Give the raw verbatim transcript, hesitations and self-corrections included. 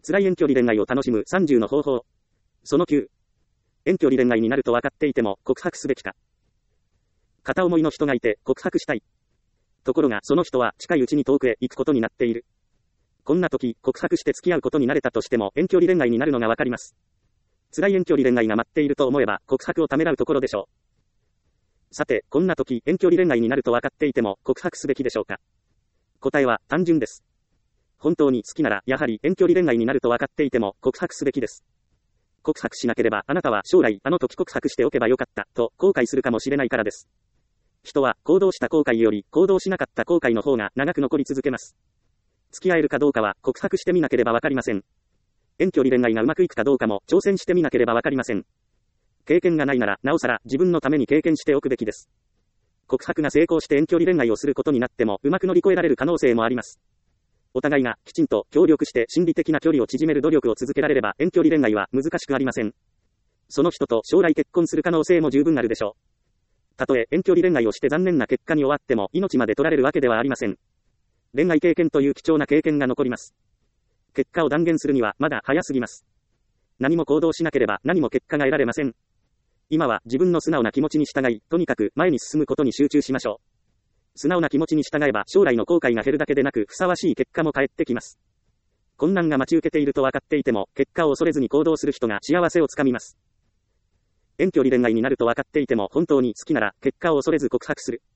辛い遠距離恋愛を楽しむさんじゅうの方法。そのきゅう。遠距離恋愛になると分かっていても告白すべきか。片思いの人がいて告白したい。ところがその人は近いうちに遠くへ行くことになっている。こんな時、告白して付き合うことになれたとしても遠距離恋愛になるのが分かります。辛い遠距離恋愛が待っていると思えば告白をためらうところでしょう。さて、こんな時、遠距離恋愛になると分かっていても告白すべきでしょうか。答えは単純です。本当に好きなら、やはり遠距離恋愛になると分かっていても告白すべきです。告白しなければあなたは将来あの時告白しておけばよかったと後悔するかもしれないからです。人は行動した後悔より行動しなかった後悔の方が長く残り続けます。付き合えるかどうかは告白してみなければわかりません。遠距離恋愛がうまくいくかどうかも挑戦してみなければわかりません。経験がないならなおさら自分のために経験しておくべきです。告白が成功して遠距離恋愛をすることになってもうまく乗り越えられる可能性もあります。お互いがきちんと協力して心理的な距離を縮める努力を続けられれば遠距離恋愛は難しくありません。その人と将来結婚する可能性も十分あるでしょう。たとえ遠距離恋愛をして残念な結果に終わっても命まで取られるわけではありません。恋愛経験という貴重な経験が残ります。結果を断言するにはまだ早すぎます。何も行動しなければ何も結果が得られません。今は自分の素直な気持ちに従い、とにかく前に進むことに集中しましょう。素直な気持ちに従えば将来の後悔が減るだけでなくふさわしい結果も返ってきます。困難が待ち受けていると分かっていても結果を恐れずに行動する人が幸せをつかみます。遠距離恋愛になると分かっていても本当に好きなら結果を恐れず告白する。